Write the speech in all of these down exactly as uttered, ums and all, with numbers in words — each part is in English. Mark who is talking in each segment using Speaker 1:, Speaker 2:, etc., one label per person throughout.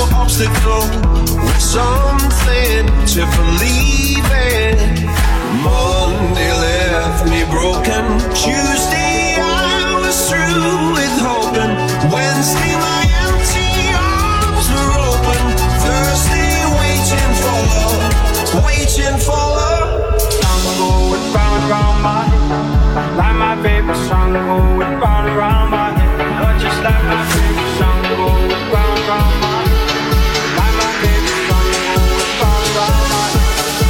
Speaker 1: no obstacle. With something to believe in. Monday left me broken. Tuesday I was through with hoping. Wednesday my empty arms were open. Thursday waiting for love, waiting for love.
Speaker 2: Tango with round round my head, like my favorite song. Go with round round my head, or just like my favorite song. Go with round round my head, like my favorite song. Go with round round my head.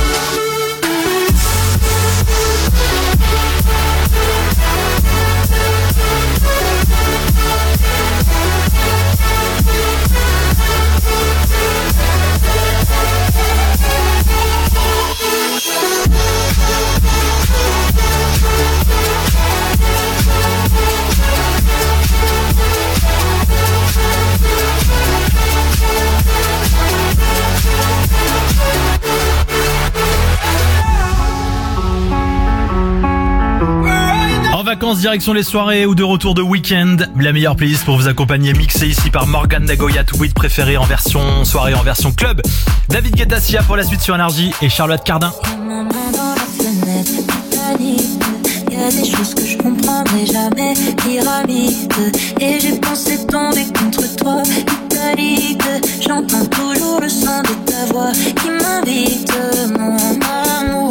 Speaker 3: Vacances, direction les soirées ou de retour de week-end. La meilleure playlist pour vous accompagner, mixée ici par Morgan Nagoya, tout beat préféré en version soirée, en version club. David Guetta Sia pour la suite sur Énergie et Charlotte Cardin.
Speaker 4: Il y a des choses que je comprendrai jamais, pyramide. Et j'ai pensé tomber contre toi, italique. J'entends toujours le son de ta voix qui m'invite, mon amour.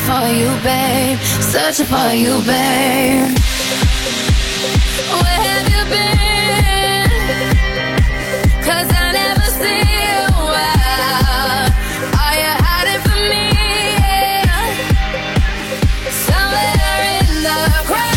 Speaker 4: for you, babe. Searching for you, babe. Where have you been? 'Cause I never see you out. Are you hiding from me? Somewhere in the crowd.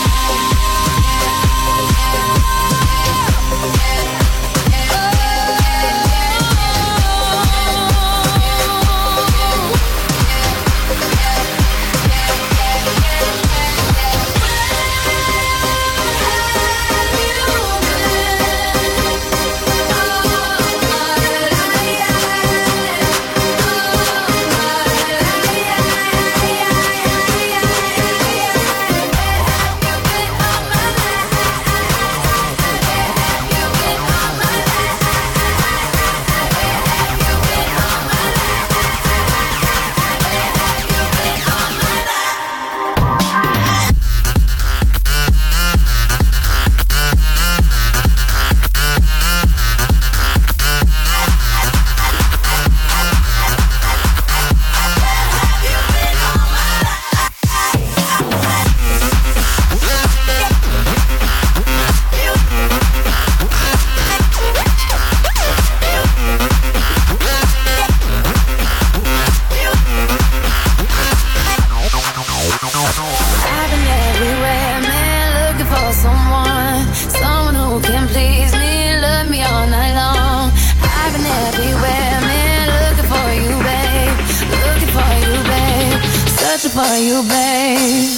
Speaker 4: For you, babe.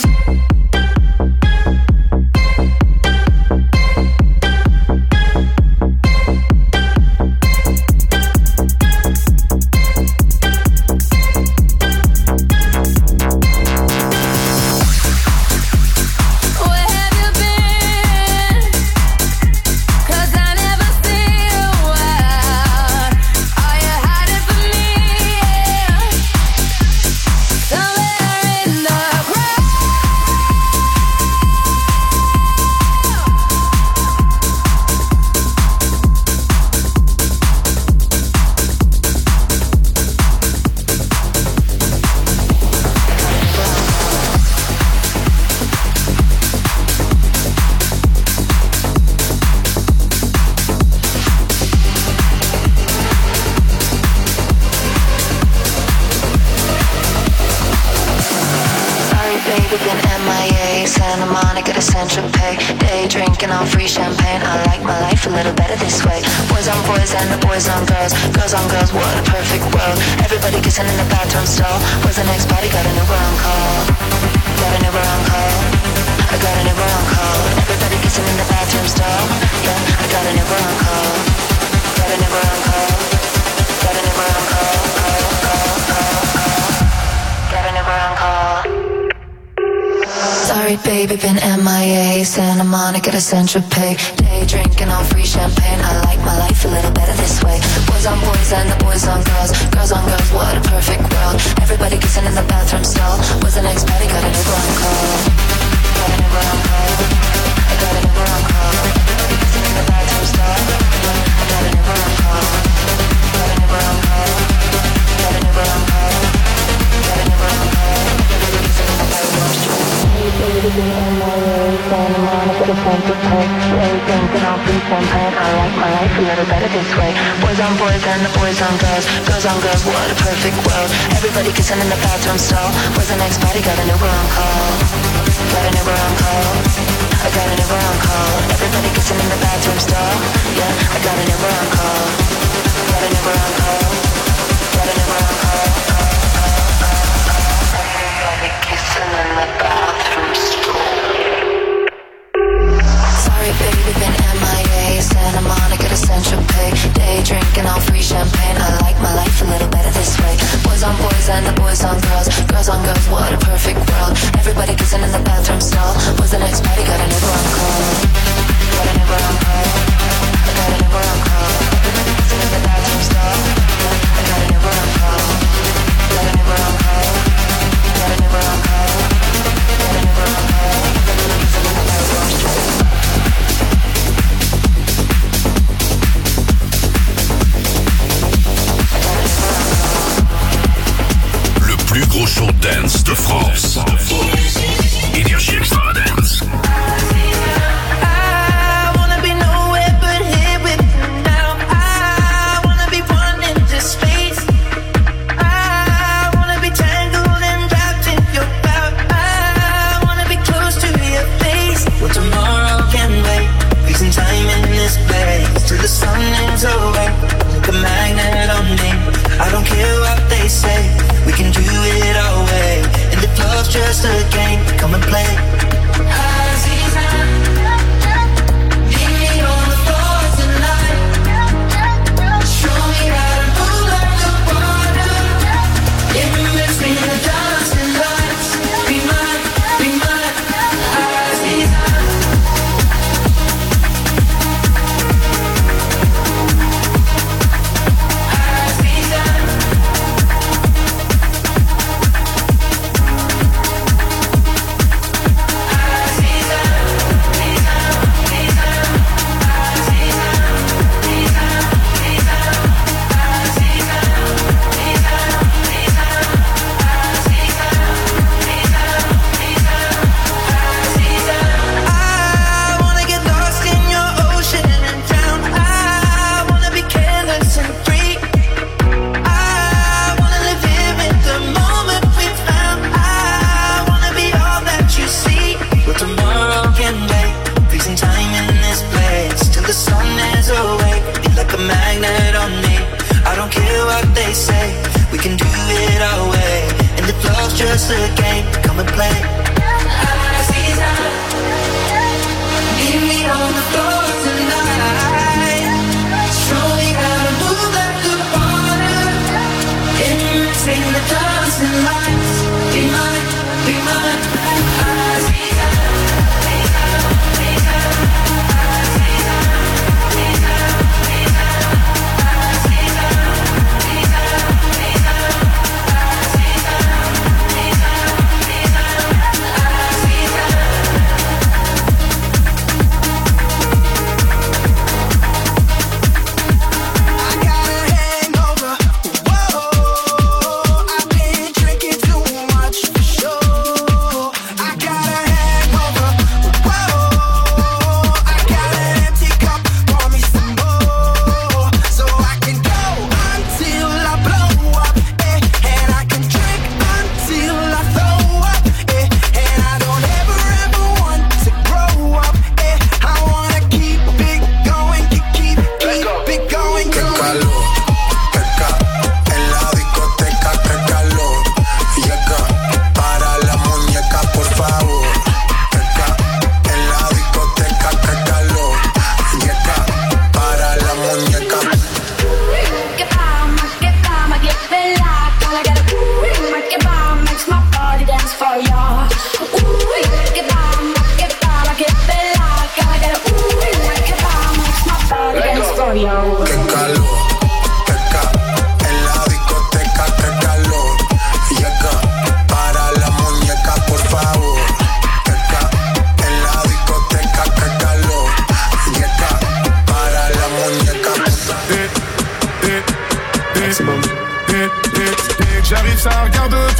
Speaker 4: Central pay, day drinking on free champagne. I like my life a little better this way. Boys on boys and the boys on girls, girls on girls. What a perfect world. Everybody kissing in the bathroom stall. Was the next party got a new on call? Got a new on call. I got a new on call. Everybody kissing in the bathroom stall. I got a new on call. Got a new on call. Got a new on call. Got a new on call. Everybody kissing in the bathroom stall. I like my life a little better this way. Boys on boys and the boys on girls, girls on girls. What a perfect world. Everybody kissing in the bathroom stall. Was the next party got a new on call? Got a new on call. I got a new on call. Everybody kissing in the bathroom stall. Yeah, I got a new on call. Got a new on call. Got a new on call. Everybody kissing in the bathroom stall. Sorry, baby, been M I A. Santa Monica to Central Pay. Day drinking on free champagne. I like my life a little better this way. Boys on boys and the boys on girls, girls on girls. What a perfect world. Everybody kissing in the bathroom stall. Was the next party got a new on call? Got a new on call. I got a new on call. Everybody kissing in the bathroom stall. I got a new on call. Got a new on call. Got a new on call. Got a new on call. Everybody kissing in the bathroom stall.
Speaker 5: Le plus gros show dance de France.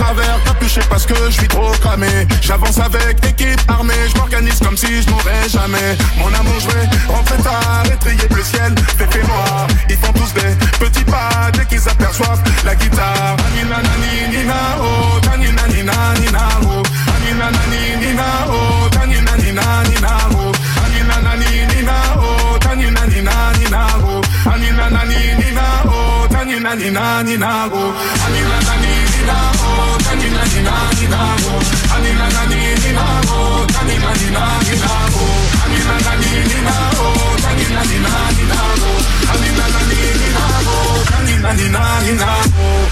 Speaker 5: travers, capuché parce que je suis trop cramé. J'avance avec équipe armée, je m'organise comme si je mourrais jamais. Mon amour, je vais rentrer tard, étrier le ciel, fait noir. Ils font tous des petits pas dès qu'ils aperçoivent la guitare. Anina nani nina oh, tanina nina nina oh, anina nani nina oh, tanina nina nina oh, anina nani nina oh, tanina nina nina oh, anina nani nina oh, tanina nina nina oh, anina nani nina oh, tanina nina nina oh, anina nani nina oh, tanina nina nina oh, anina nani nina oh, tanina nina nina oh, anina nani nina oh, tanina nina nina oh.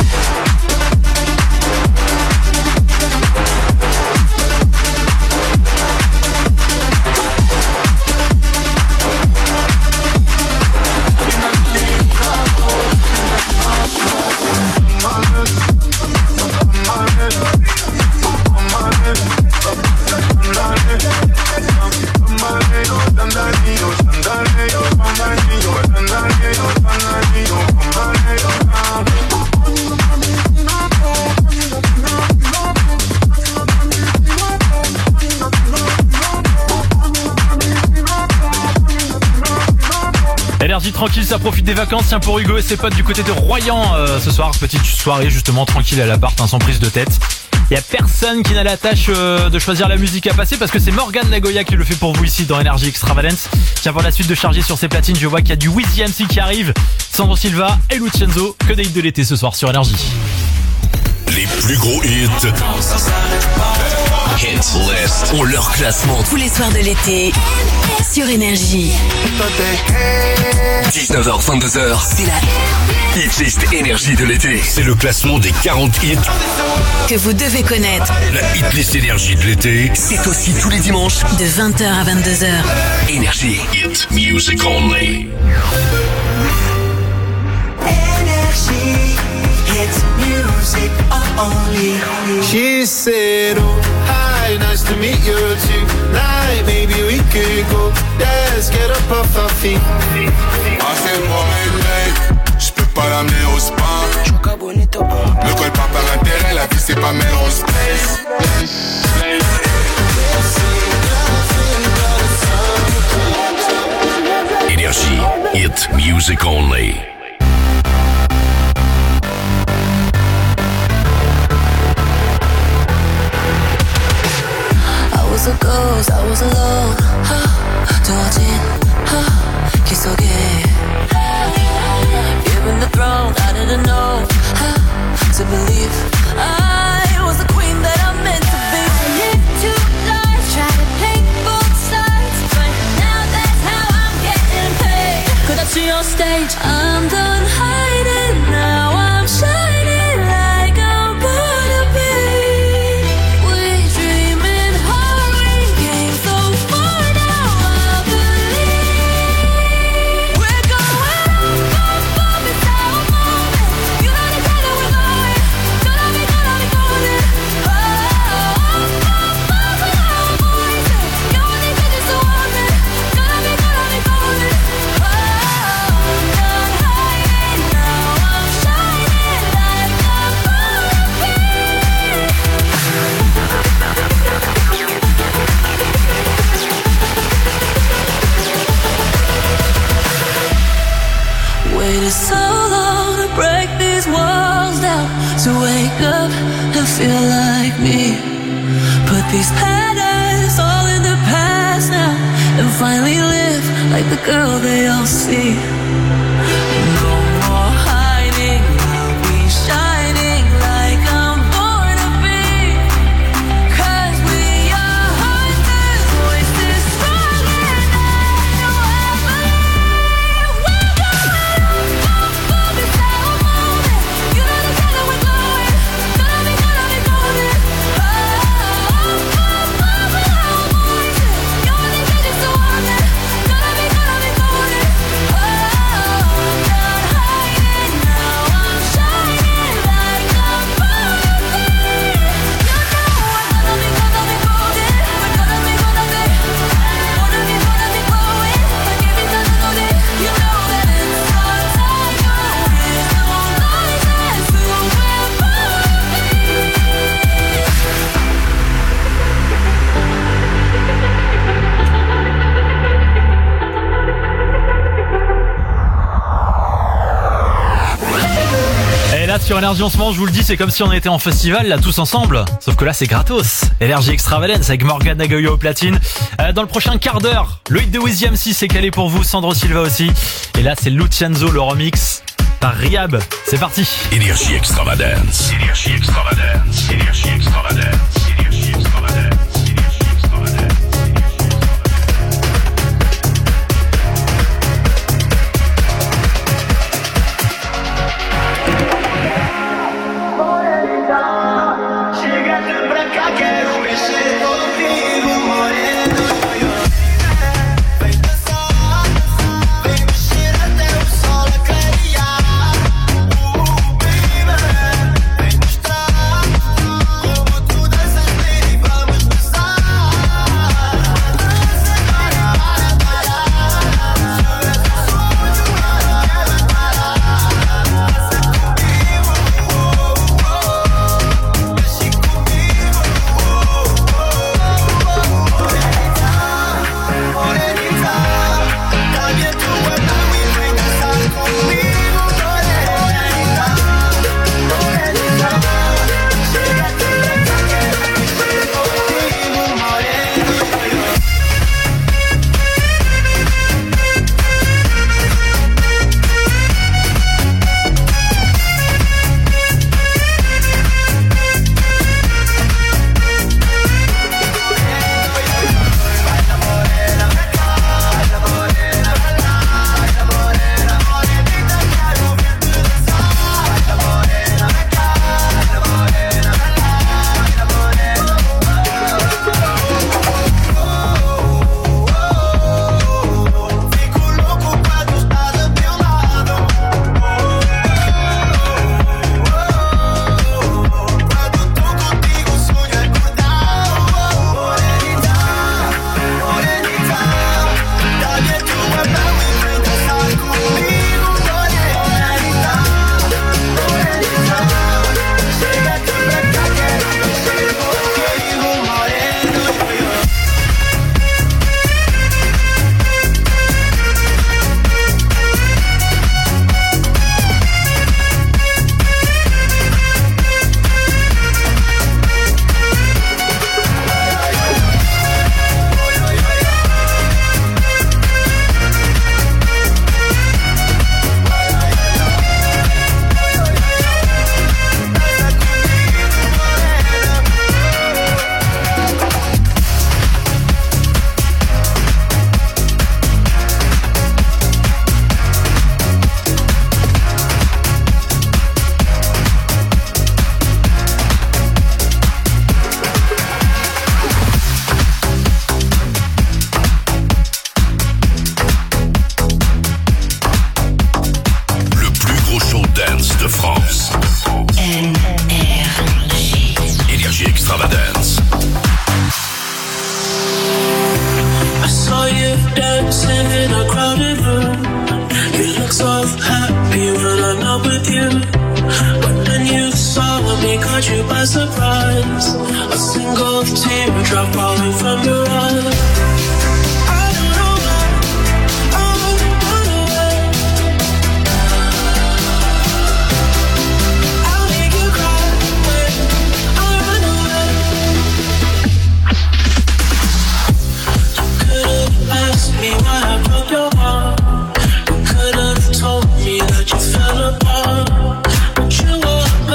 Speaker 3: Énergie tranquille, ça profite des vacances. Tiens, pour Hugo et ses potes du côté de Royan euh, ce soir, petite soirée justement tranquille à l'appart, hein, sans prise de tête. Il y a personne qui n'a la tâche euh, de choisir la musique à passer parce que c'est Morgan Nagoya qui le fait pour vous ici dans Énergie Extravagance. Tiens, pour la suite de charger sur ses platines, je vois qu'il y a du Weezy M C qui arrive, Sandro Silva et Lucenzo, que des hits de l'été ce soir sur Énergie.
Speaker 6: Les plus gros hits. Hit List ont leur classement
Speaker 7: tous les soirs de l'été sur Énergie.
Speaker 6: dix-neuf heures vingt-deux heures,
Speaker 7: c'est la
Speaker 6: Hit List Énergie de l'été. C'est le classement des quarante hits
Speaker 7: que vous devez connaître.
Speaker 6: La Hit List Énergie de l'été, c'est aussi tous les dimanches
Speaker 7: de vingt heures à vingt-deux heures.
Speaker 6: Énergie. Hit Music Only.
Speaker 1: Energy, hit music only. She said, oh, hi, nice to meet you tonight. Maybe we could go, let's get up off our feet.
Speaker 5: Ah, c'est moi, mec, j'peux pas l'amener au spa. Ne colle pas par intérêt, la vie c'est pas mes roses.
Speaker 6: Énergie, Hit Music Only.
Speaker 4: I was a ghost, I was alone. 두어진 길 속에 given the throne, I didn't know how to believe I was the queen that I'm meant to be. I lived two lives, try to take both sides, but now that's how I'm getting paid. Could I see on stage? I'm done hiding, now I'm shining like I'm born to be. We dreaming hard, we came so far, now I believe we're going up, up, up, it's our moment. You know the kind that we're going, gonna be, gonna be golden. Oh, up, up, up, with our voices. You only think it's so often, gonna be, gonna be golden. Oh, I'm done hiding, now I'm shining like I'm born to be. Waited so long to break these walls down, to wake up and feel like me. Put these patterns all in the past now, and finally live like the girl they all see. No more hiding, I'll be shining like I'm born to be. 'Cause we are hunters, voices strong and I know I believe we're going up, up, it's our moment. You know the kind that we're going, gonna be, gonna be golden. Oh, up, up, up, with our voices. You only think it's so often, gonna be, gonna be golden. Oh, I'm
Speaker 3: sur Énergie en ce moment, je vous le dis, c'est comme si on était en festival là tous ensemble. Sauf que là c'est gratos. Énergie Extravagance avec Morgan Nagoya au platine. Euh, dans le prochain quart d'heure, le hit de Wizzy M C c'est calé pour vous, Sandro Silva aussi. Et là c'est Lucienzo, le remix par Riab. C'est parti.
Speaker 6: Énergie Extravagance. Énergie Extravagance. Énergie Extravagance. Énergie Extravagance.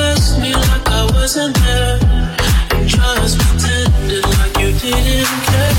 Speaker 8: Wasn't there, and just pretended like you didn't care.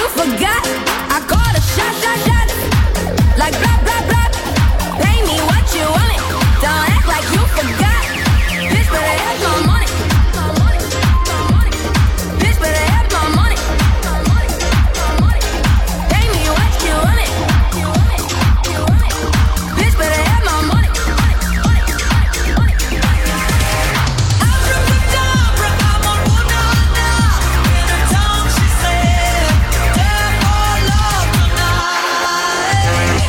Speaker 8: forgot. I call a shot, shot, shot. Like blah, blah, blah. Pay me what you want it. Don't act like you forgot. Bitch, better have my money. Bitch, better have my money. Pay me what you want it. Bitch, better have my money. Abracadabra, I'm on una, in her tongue she said, "There for love tonight."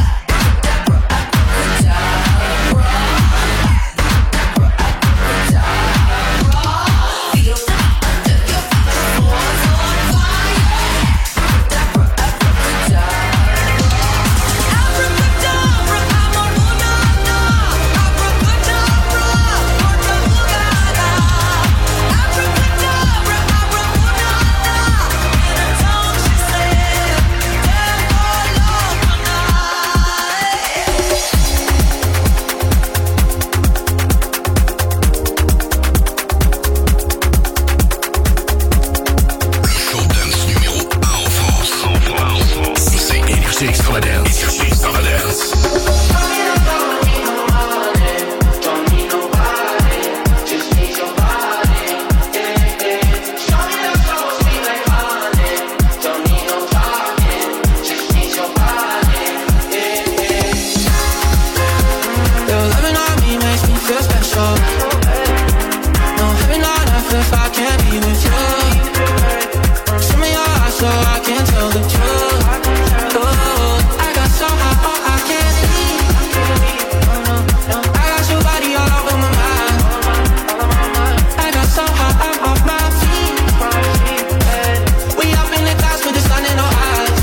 Speaker 8: Abracadabra, I'm on una, abracadabra, abracadabra. Abracadabra, abracadabra, in her tongue she said, "There for love tonight."
Speaker 6: Le show dance numéro un en France. C'est Énergie Extravagance. Énergie Extravagance.
Speaker 9: Your loving on me makes me feel special. No heaven on earth if I can't be with you. Show me your eyes so I can tell the truth. Oh, I got so high, oh, I can't leave. I got your body all over my mind. I got so high, I'm off my feet. We up in the clouds with the sun in our eyes.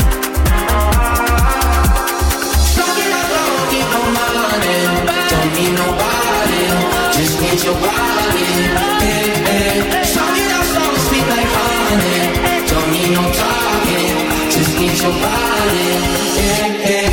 Speaker 9: Talking about don't need no money, don't need nobody, just need your body. Hey, hey. Talking out so sweet like honey, don't need no talking, just need your body. Hey, hey.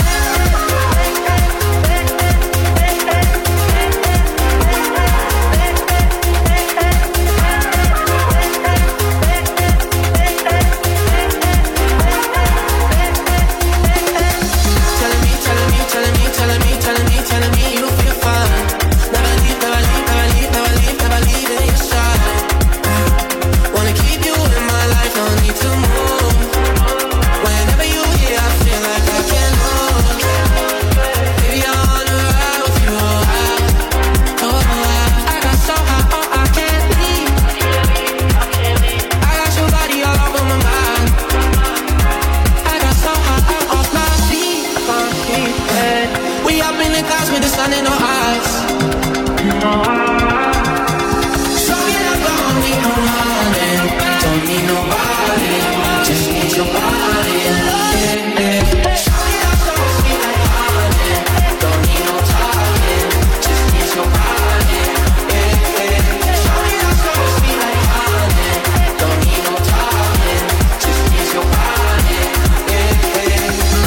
Speaker 9: Telling me, telling me, telling me, telling me, telling me, telling me you feel fine. Never leave, never leave, never leave, never leave, never leave in your side. Wanna keep you in my life, don't need to move. Whenever you here, I feel like I can lose. Baby, I wanna ride with you, oh, I, oh, I, I got so high, oh, I can't leave. I got your body all over my mind. I got so high, I'm off my feet, my feet, hey. We up in the clouds with the sun in our eyes. Talking about don't need no money, don't need nobody, just need your body. Hey, hey. Talking about so sweet like honey, don't need no talking, just need your body. Hey, hey. Talking about so sweet like honey, don't need no talking, just need your body. Hey, hey.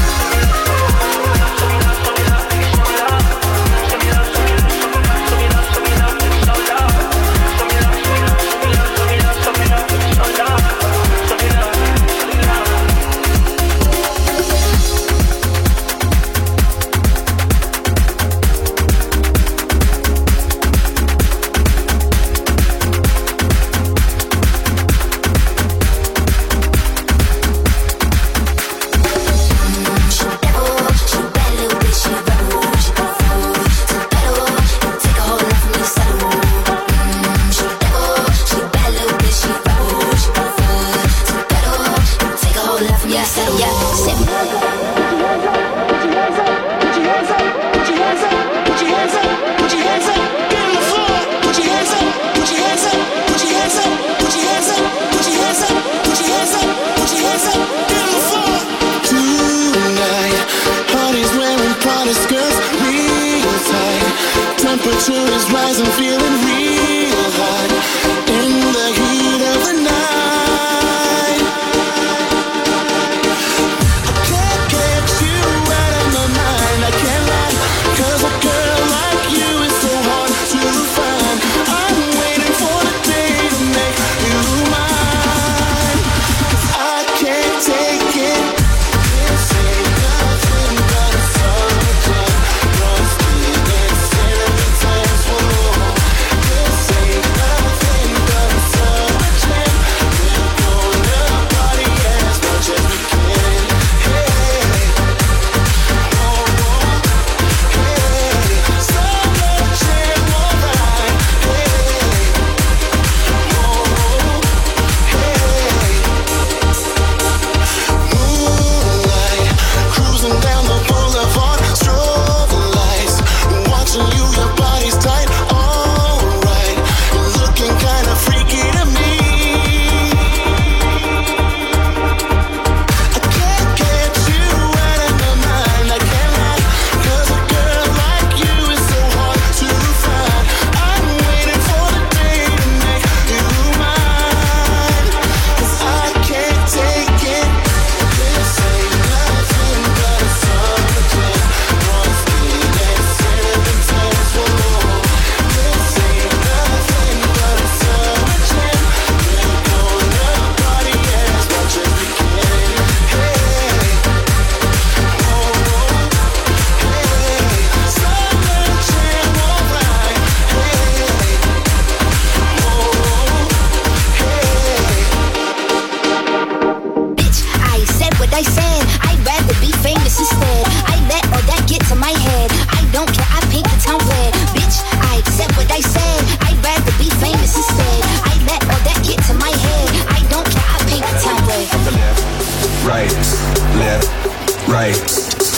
Speaker 1: Temperature is rising, feeling real hot in the heat of the night. I can't get you out of my mind, I can't lie, 'cause a girl like you is so hard to find. I'm waiting for the day to make you mine, 'cause I can't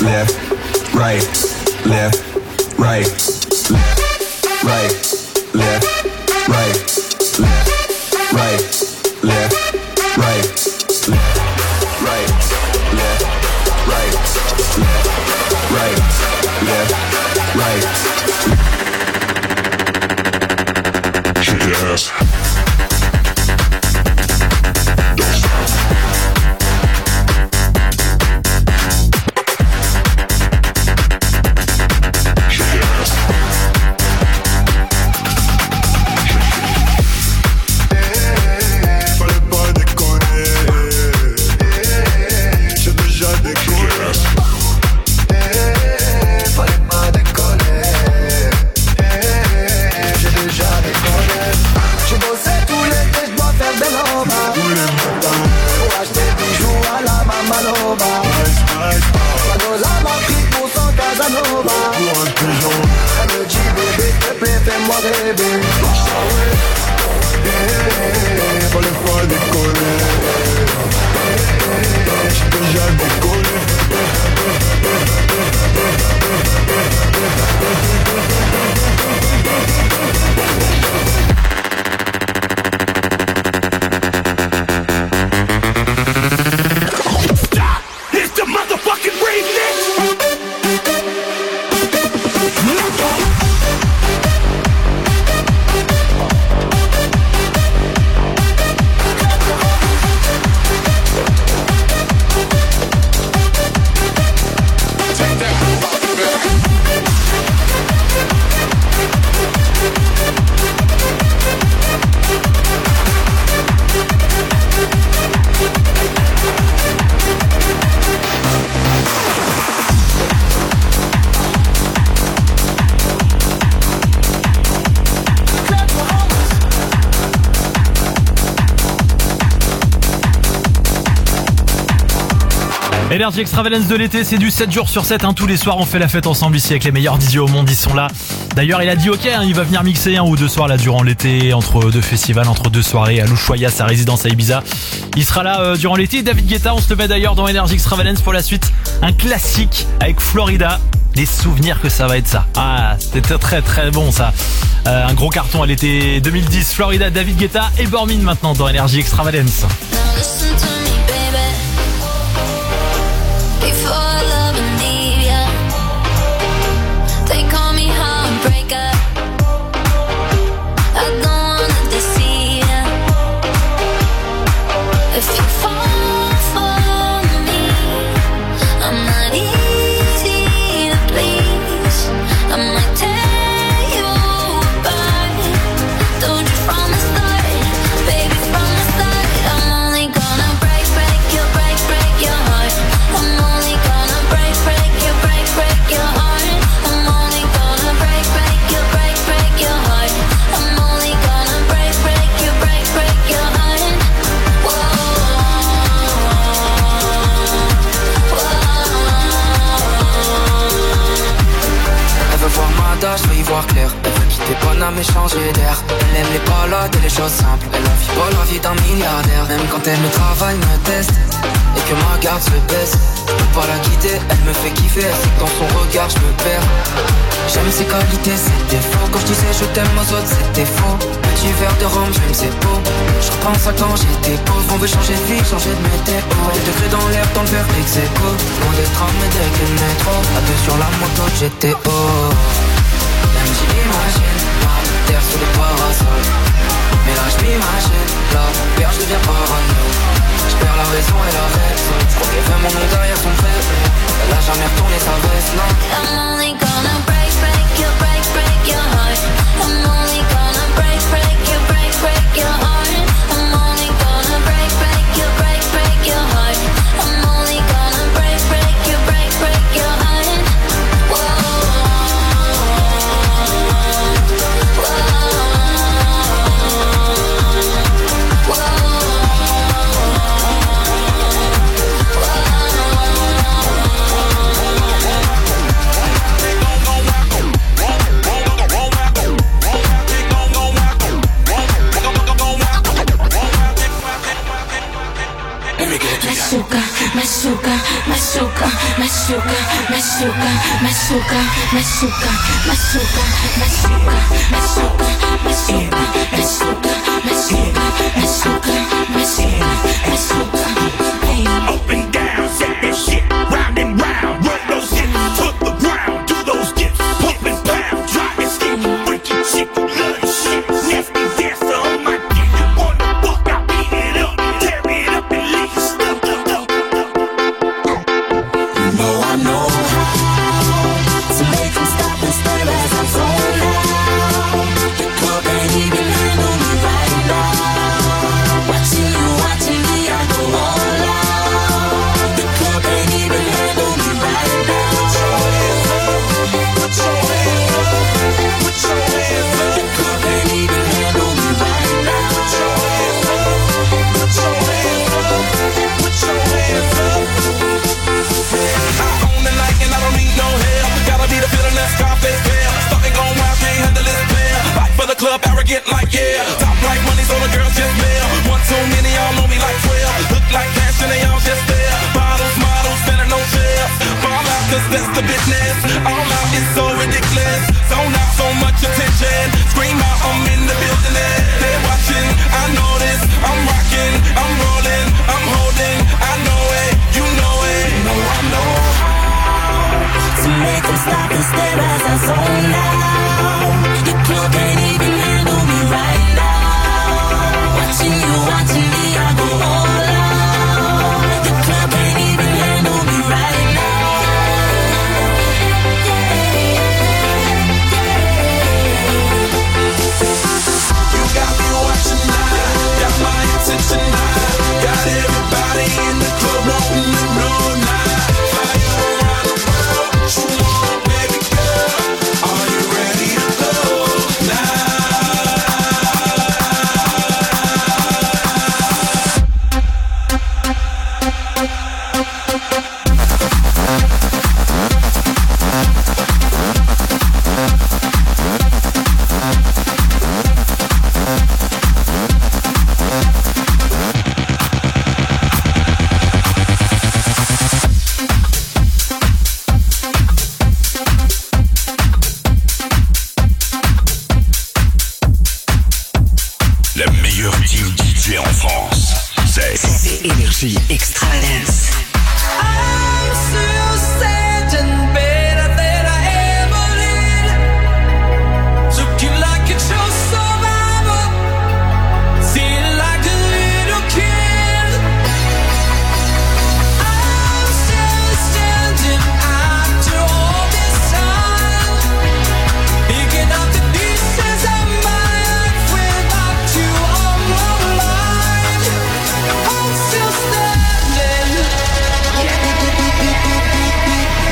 Speaker 1: left, right, left, right, left, right, left, right, left, right, left, right, left, right, left, right, left, right, left, right. Shake your ass.
Speaker 3: Energy Extravagance de l'été, c'est du sept jours sur sept, hein. Tous les soirs on fait la fête ensemble ici avec les meilleurs D J au monde, ils sont là. D'ailleurs il a dit ok, hein, il va venir mixer un ou deux soirs là durant l'été, entre deux festivals, entre deux soirées à l'Ushuaïa, sa résidence à Ibiza. Il sera là euh, durant l'été. David Guetta, on se le met d'ailleurs dans Energy Extravagance pour la suite. Un classique avec Florida. Les souvenirs que ça va être ça. Ah, c'était très très bon ça. Euh, un gros carton à l'été deux mille dix. Florida, David Guetta et Bormin maintenant dans Energy Extravagance.
Speaker 10: Je veux y voir clair. Elle veut quitter Paname et changer d'air. Elle aime les balades et les choses simples. Elle en vit pas la vie d'un milliardaire. Même quand elle me travaille, me teste et que ma garde se baisse, je peux pas la quitter, elle me fait kiffer. Elle sait que dans son regard je me perds. J'aime ses qualités, ses défauts. Quand je disais je t'aime aux autres, c'était faux. Petit verre de rhum, j'aime ses peaux. Je repense à quand j'étais pauvre. On veut changer de vie, changer de météo. Des degrés dans l'air, dans le verre d'ex-écho. Loin des trams et des clés de métro. À deux sur la moto, j'étais haut. Même si j'imagine la terre sous les parasols. Mais là je m'imagine la peur, je deviens parano. Je perds la raison et la raison. Je crois qu'elle fait mon nom derrière son trait. Elle a jamais retourné sa veste, non.
Speaker 8: I'm only gonna break, break your, break, break your heart. I'm only gonna break, break your, break, break your heart. I'm only gonna break, break your, break, break your heart. I'm only gonna break, break your, break, break your heart. Whoa.
Speaker 4: machuca, machuca, machuca, machuca, machuca, machuca, machuca, machuca, machuca, machuca, machuca, machuca.
Speaker 6: Up and down, set that shit, round and round, run those hips to the ground, do those dips, pump and pound, drop and stick, freaky chick, love the shit, nasty dancer on my dick, wanna fuck, I beat it up, tear it up and leave you stuck, stuck, stuck.
Speaker 4: You know I know how to make them stop and stare as I'm zone out. The club ain't even handle me right now. Watching you, watching me, I go all out. The club ain't even handle me right now.
Speaker 6: Put your hands up, put your hands up,
Speaker 4: The club ain't even handle me right now.
Speaker 6: put your hands up, put your hands up, put your hands up. I own the night and I don't need no help. Gotta be the feeling that Scarface feel. Something going wild, can't handle this player. Fight for the club, arrogant like yeah. Top like money, so the girls just mail. One too many, y'all know me like twelve. Look like cash and they all just there. Bottles, models, standing on shelves. Fall out, cause that's the business. All out is so ridiculous. Zone out, so much attention. Scream out, I'm in the building. They're watching, I know this. I'm rocking, I'm rolling, I'm holding. I know it, you know it.
Speaker 4: You know I know how to make them stop and stare as I zone out. The club ain't even handle me right now. Watching you, watching me, I go all out. The club ain't even handle me right now.
Speaker 6: You got me watching now, got my attention now. Got everybody in the club wanting to know now. Flying around the world, what you want, baby girl? Are you ready to go now?
Speaker 11: La meilleure team D J en France, c'est
Speaker 7: C'est Énergie Extra Dance.
Speaker 9: I'm still standing better than I ever did. Looking like a true survivor, feeling like a little kid. I'm still standing after all this time, picking up the pieces of my life without you on my mind. I'm still standing.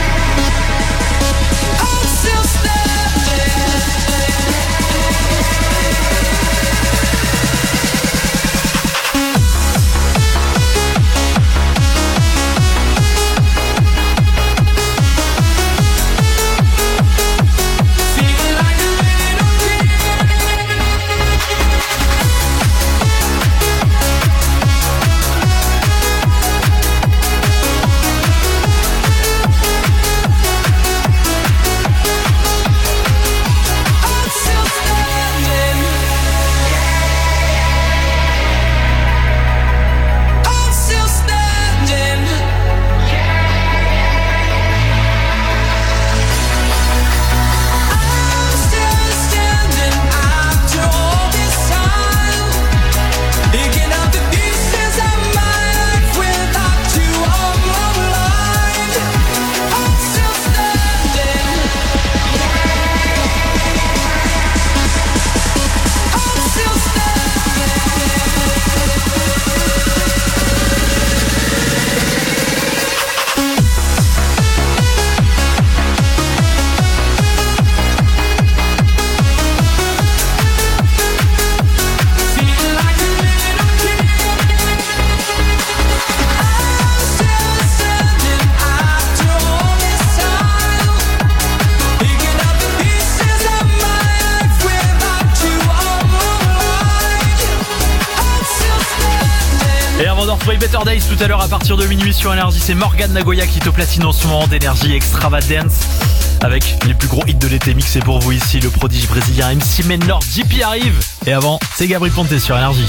Speaker 3: de retrouver Better Days tout à l'heure à partir de minuit sur Énergie. C'est Morgan Nagoya qui te platine en ce moment d'Énergie Extravagance avec les plus gros hits de l'été mixés pour vous ici. Le prodige brésilien M C Menor, J P arrive. Et avant, c'est Gabri Ponte sur Énergie.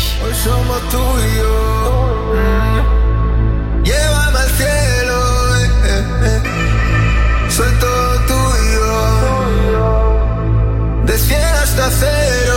Speaker 1: Llévame al cielo, eh, eh, eh. Soy todo tuyo. De cien hasta cero.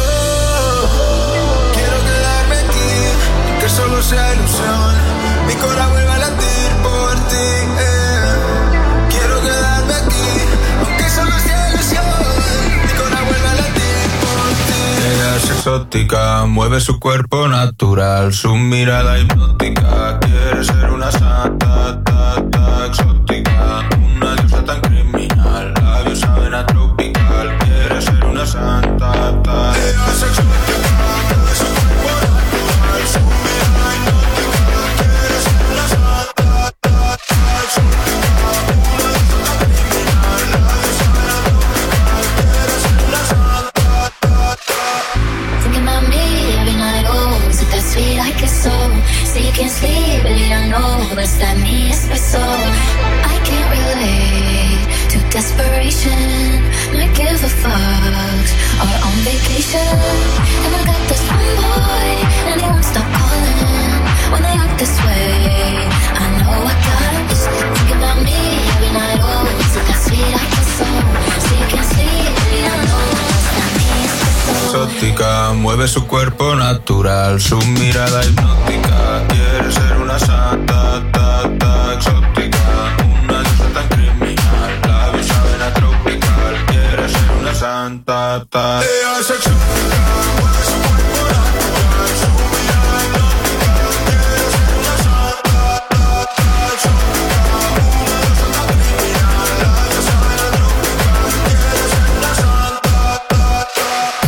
Speaker 1: Quiero quedarme aquí, que solo sea ilusión. Mi corazón vuelve a latir por ti, eh. Quiero quedarme aquí, aunque solo sea ilusión. Mi corazón vuelve a latir por ti. Ella es exótica, mueve su cuerpo natural, su mirada hipnótica. Quiere ser una santa, ta, ta, exótica, una diosa tan criminal, labios saben a tropical. Quiere ser una santa, ta. Ella es exótica, mueve su cuerpo natural, su mirada hipnótica. Quiere ser una santa, ta, ta, exótica, una diosa tan criminal, labios saben a tropical. Quiere ser una santa, ta, ta.
Speaker 8: Thinking about me every night, oh, is it that sweet I kiss so? Say you can't sleep, but you don't know, but it's that me espresso. I can't relate to desperation, not give a fuck, or on vacation. And I got this one boy, and he won't stop calling, when they act this way, I know I gotta just think about me every night, oh, is it that sweet I kiss so? Say you can't sleep, but you don't know, it's that me espresso.
Speaker 1: Exótica, mueve su cuerpo natural, su mirada hipnótica. Quiere ser una santa, ta, ta, exótica, una diosa tan criminal, labios saben a tropical. Quiere ser una santa, ta. Ella es exótica, mueve su cuerpo natural, su mirada hipnótica. Quiere ser una santa, ta, ta, exótica, una diosa tan criminal, labios saben a tropical. Quiere ser una santa, ta, ta.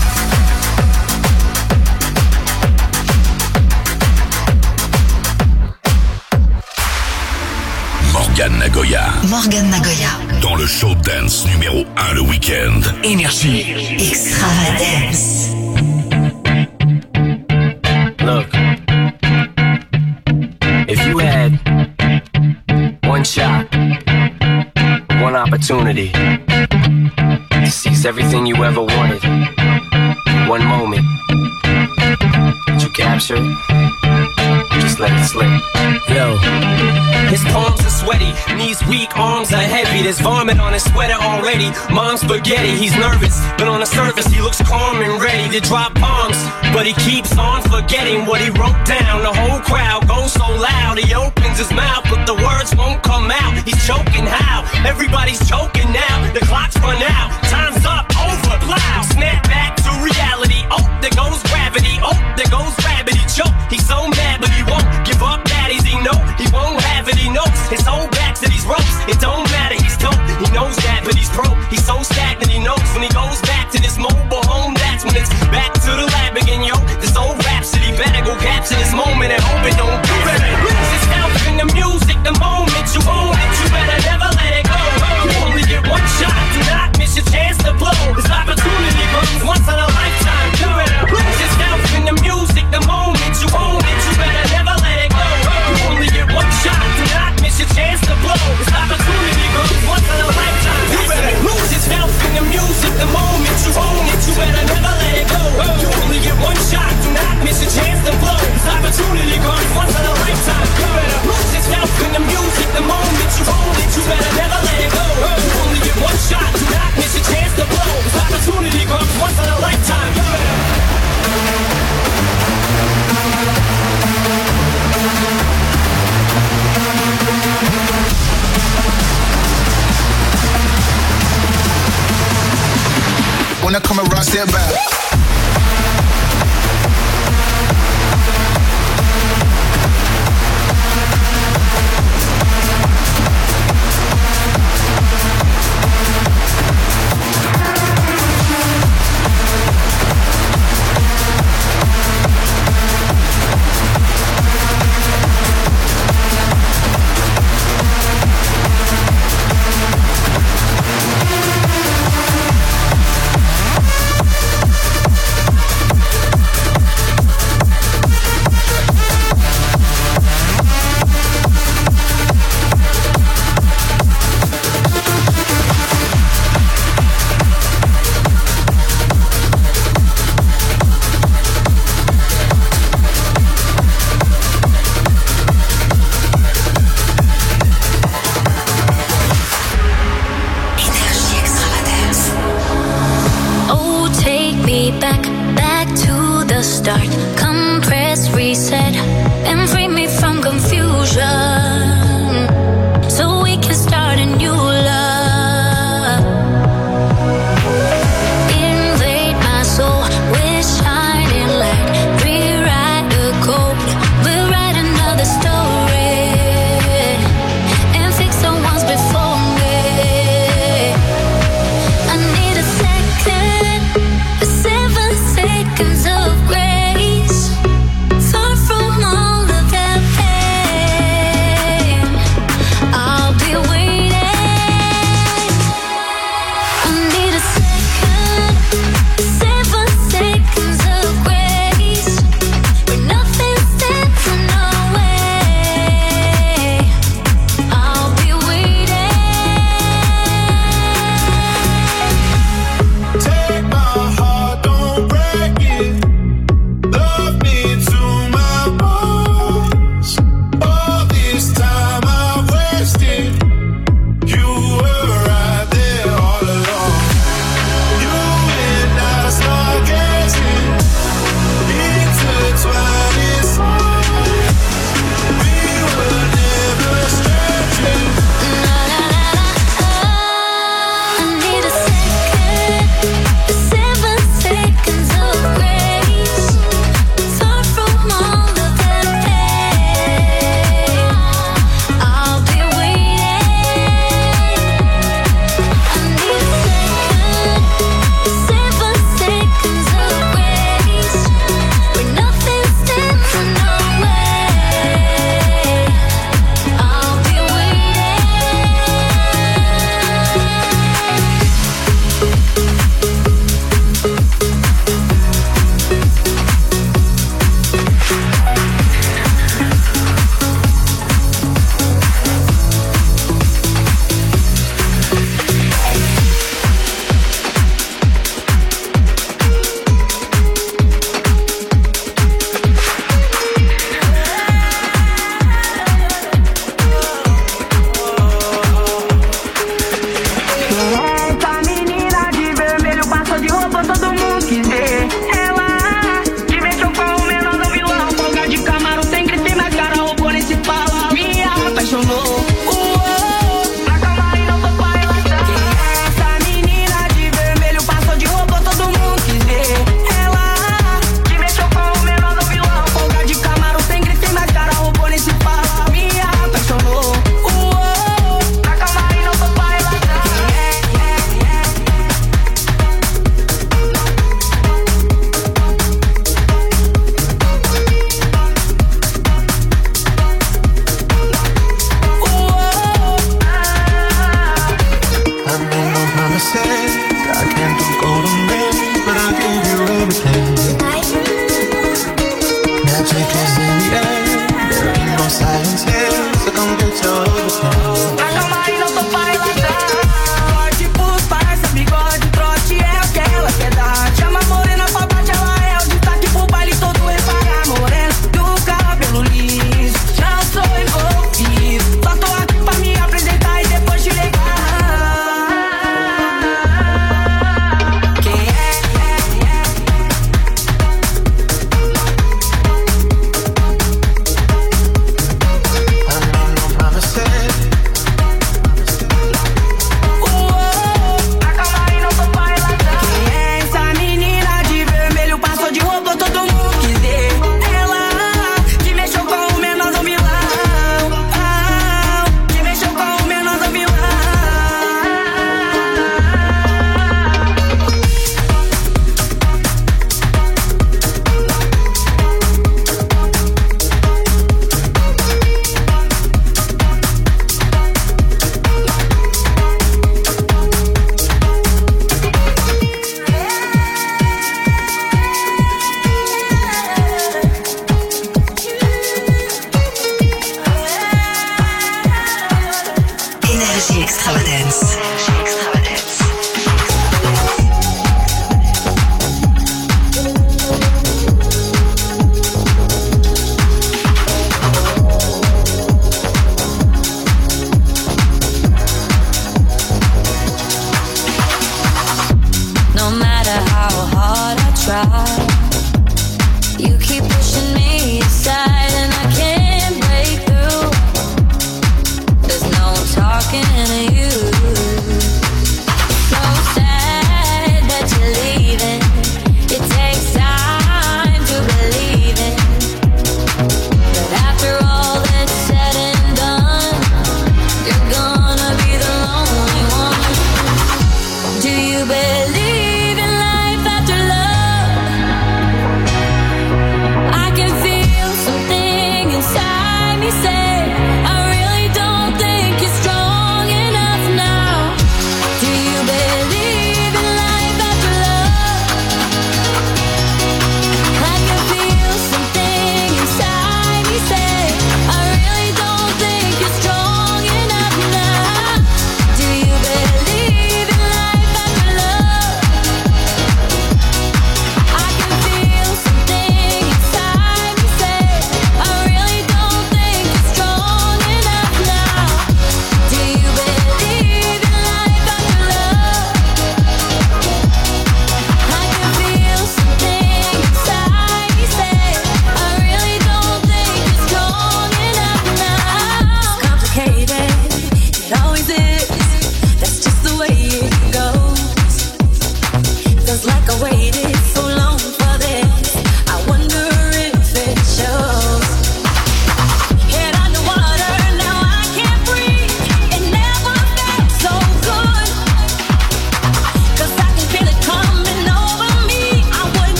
Speaker 11: Morgan Nagoya.
Speaker 7: Morgan Nagoya.
Speaker 11: Dans le show dance numéro un le week-end.
Speaker 7: Énergie Extravagance.
Speaker 12: Look, if you had one shot, one opportunity to seize everything you ever wanted, one moment, did you capture it? Just let it slip. Yo, his palms are sweaty, knees weak, arms are heavy. There's vomit on his sweater already. Mom's spaghetti, he's nervous, but on the surface he looks calm and ready to drop bombs. But he keeps on forgetting what he wrote down. The whole crowd goes so loud, he opens his mouth, but the words won't come out. He's choking how? Everybody's choking now. The clock's run out, time's up, over, plow. Snap back to reality. Oh, there goes gravity. Oh, there goes gravity. Choke. He's so mad, but he won't give up. Daddies, he know he won't have it. He knows his whole back to these ropes. It don't matter. He's dope. He knows that, but he's broke. He's so stagnant. He knows when he goes back to this mobile home. That's when it's back to the lab again, yo. This old rhapsody better go capture this moment and hope it don't go. Lose yourself in the music. The moment you own it, you better never let it go. You only get one shot. Do not miss your chance to blow. This opportunity comes once in a lifetime. You better lose yourself in the music. The moment you own it, you better never let it go. You only get one shot. Do not miss your chance to blow. This opportunity comes once in a lifetime. You better lose yourself in the music. The moment you own it, you better never let it go. You only get one shot. Do not miss your chance to blow. This opportunity comes once in a lifetime. You better lose yourself in the music. The moment you own it, you better never let it go. You only get one shot. Do not miss your chance to blow. This opportunity comes once in a lifetime. You better.
Speaker 1: When I come around, step back.
Speaker 8: the start. Compress, reset, and free me from confusion, so we can start a new love. Invade my soul with shining light. Rewrite the code, we'll write another story and fix the ones before me. I need a second, seven seconds of grace.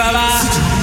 Speaker 13: va.